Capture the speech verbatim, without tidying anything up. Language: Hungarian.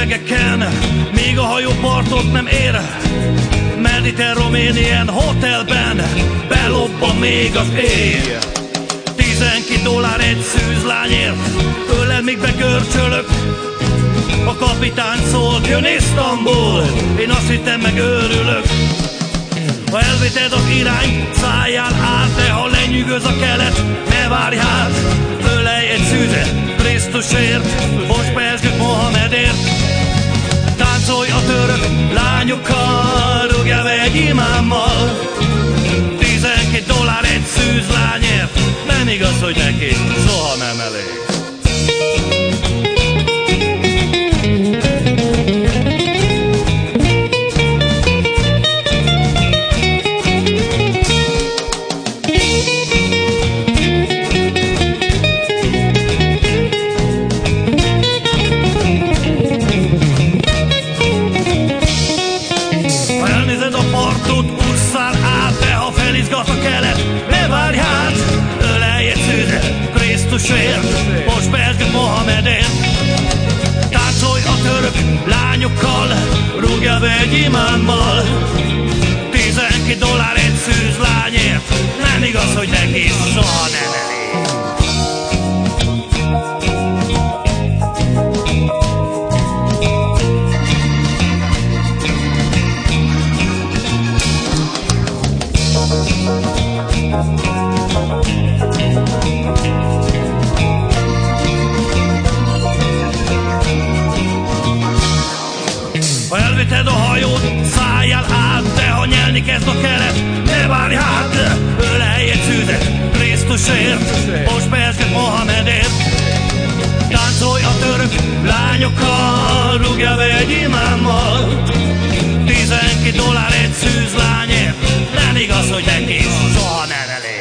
üvegeken, még a hajó partot nem ér. Mediterranean hotelben belobban még az éj. Tizenkét dollár egy szűzlányért, ölel még begörcsölök. A kapitány szólt, jön Isztambul, én azt hittem meg őrülök. Ha elvéted az irány, szálljál át, de ha lenyűgöz a kelet, ne várj hát, ölelj egy szűzet Krisztusért, most pesgök Mohamedért. Táncolj a török lányokkal, rúgjál be egy imámmal. Tizenkét dollár egy szűzlányért, nem igaz, hogy neki soha nem elég. Felizgat a kelet, ne várj hát, ölelj egy szűzet Krisztusért, most pesgök Mohamedért. Táncolj a török lányokkal, rúgjál be egy imámmal. Tizenkét dollár egy szűzlányért, nem igaz, hogy neki soha nem elég. Ha elvited a hajót, szálljál át, de ha nyelni kezd a kelet, ne várj hát, ölelj egy szűzet Krisztusért, most pesgök Mohamedért. Táncolj a török lányokkal, rúgjál be egy imámmal. Tizenkét dollár egy szűzlányért, nem igaz, hogy neki soha nem elég.